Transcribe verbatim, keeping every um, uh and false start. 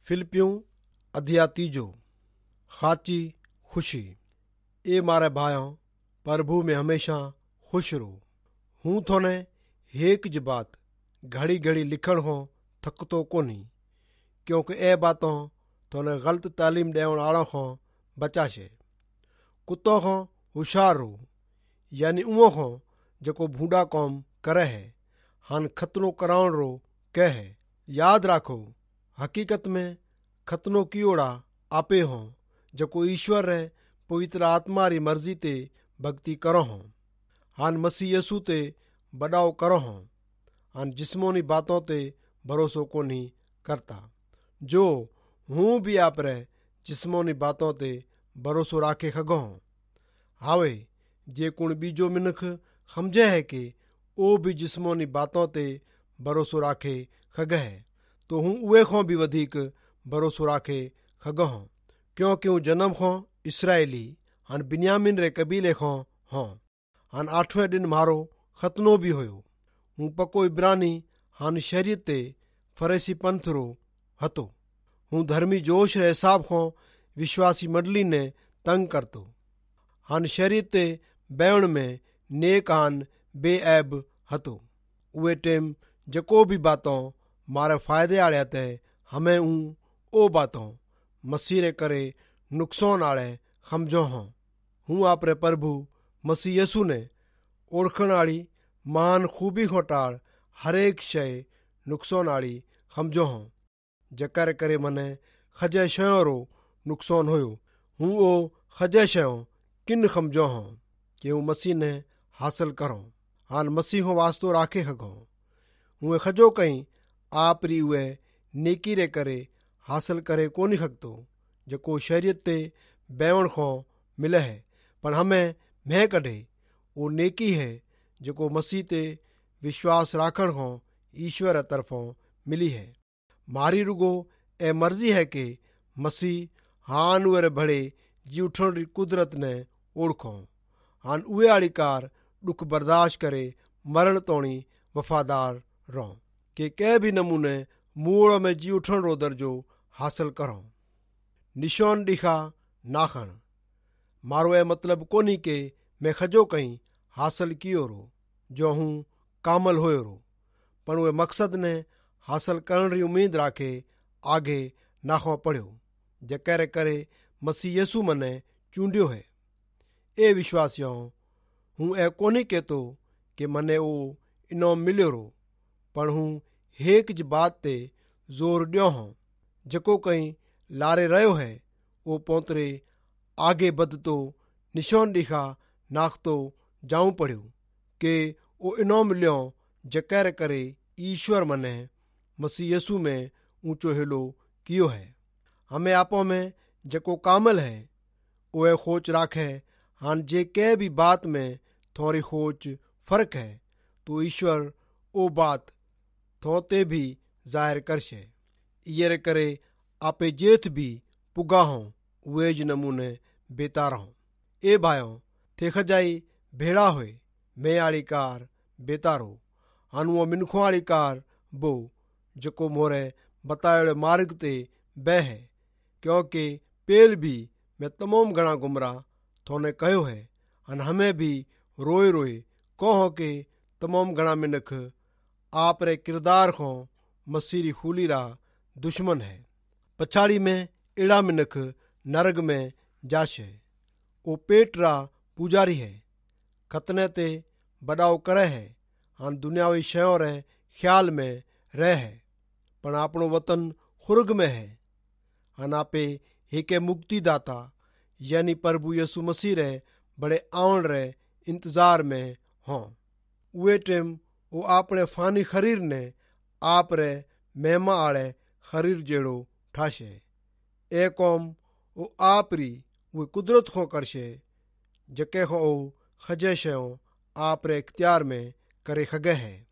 फिलिपियूं अध्याय तीजो खाची खुशी। ए मारे भाइयों, प्रभु में हमेशा खुश रहो। हूँ थोने हेक ज बात घड़ी घड़ी लिखण हो थकतो कोनी, क्योंकि ए बातों थोने गलत तालीम ॾियण वालों को बचाशे। कुत्तो को होशियार रहो, यानी उहो को जेको भूडा कौम करे है, हान खतनो कराउण रो कह है। याद राखो, हकीकत में खतनो कियोड़ा आपे हों जेको ईश्वर रे पवित्र आत्मा री मर्जी ते भक्ति करो हों। हान मसीह यसू ते बड़ाओ करो हों। हान जिस्मोनी बातों ते भरोसो कोनी करता, जो हूँ भी आप रे जिस्मोनी बातों ते भरोसो राखे खगो हों। हावे जे कुण बीजो मिनख समझे है कि ओ भी जिस्मोनी बातों ते भरोसो राखे खग है, तो हूँ उहे को भी वधिक भरोसो राखे खगो हों, क्योंकि हूँ जन्म को इसराइली हान बिन्यामिन रे कबीले को हों। हान आठवें दिन मारो खतनो भी होयो। हूँ पको इब्रानी हान शरीयत ते फरेसी पंथ रो हतो। हूँ धर्मी जोश रे हिसाब को विश्वासी मंडली ने तंग करतो। हान शरीयत ते बैण में नेक हान बेऐब हतो। उहे टेम जको भी बातों मारे फायदे आड़े ते हमें ऊँ ओ बातों मसीह रे करे नुकसान आड़े समझो हों। हूँ आपरे प्रभु मसीह यसू ने ओळखण आड़ी महान खूबी को टाड़ हरेक शय नुकसान आड़ी समझो हों, जकर करे मने खजे शयों रो नुकसान होयो। हूँ ओ खजे शयों किन समझो हों कि हूँ मसीह ने हासिल करो। हान मसीह को वास्तो राखे खगो। हूँ खजो कहीं आप री उहे नेकी रे करे हासिल करे कोनी खगतो जको शरीयत ते बैवण को मिले है, पर हमें मैं कढे वो नेकी है जको मसीह ते विश्वास राखण को ईश्वर तरफों मिली है। मारी रुगो ए मर्जी है कि मसीह हान उरे भड़े जी उठण री कुदरत ने ओळखो। हान उहे आड़ी कार दुख बर्दाश्त करे मरण तोणी वफादार रहो कि के भी नमूने मूड़ में जी उठण रो दर्जो हासिल करो। निशान दिखा नाखण मारो ए मतलब कोनी के मैं खजो कहीं हासिल कियो रो जो हूँ कामल होयो रो, पर वे मकसद ने हासिल करण री उम्मीद राखे आगे नाखो पढ़ियो, जकर करे मसीह यसू मने चूंडियो है। ए विश्वासियों, हूँ ए कोनी कहतो कि मने ओ इनाम मिलियो रो, पर हूँ हेक ज बात ते जोर ॾियो हों जको कहीं लारे रहो है वो पोतरे आगे बदतो निशान दिखा नाखतो जाऊं पड़ियो के वो इनाम मिलियो जकर करे ईश्वर मने मसीह यसू में ऊंचो हेलो कियो है। हमें आपो में जको कामल है वो खोच राखे। हान जे के भी बात में थोड़ी खोच फर्क है तो ईश्वर वो बात थोते भी जाहिर करशे। ये करे आपे जेठ भी पुगा हों वेज नमूने बेतार हों। ए भाइयों, थे खजाई भेड़ा होए मैं आड़ी कार बेतारो। हान वो मिनखों आड़ी कार बो जको मोरे बताए मार्ग ते बह है, क्योंकि पेल भी मैं तमाम घना गुमरा थोने कहो है। हन हमें भी रोए रोए कहो के तमाम घना मिनख आप रे किरदार को मसीरी खूली रा दुश्मन है। पछाड़ी में एड़ा मिनख नरग में जाशे। ओ पेट रा पुजारी है, खतने ते बड़ाओ करे है। हान दुनियावी शयों रे ख्याल में रह है, पर आपनो वतन खुर्ग में है। हान आपे हेके मुक्तिदाता यानी प्रभु यसु मसीह रे बड़े आउण रे इंतजार में हों। उहे टेम वो आपने फानी खरीर ने आप रे मेहमा आड़े खरीर जेड़ो ठाशे। ए कौम वो आप री वो कुदरत को करशे जके को खजे शयों आप रे इख्तियार में करे खगे है।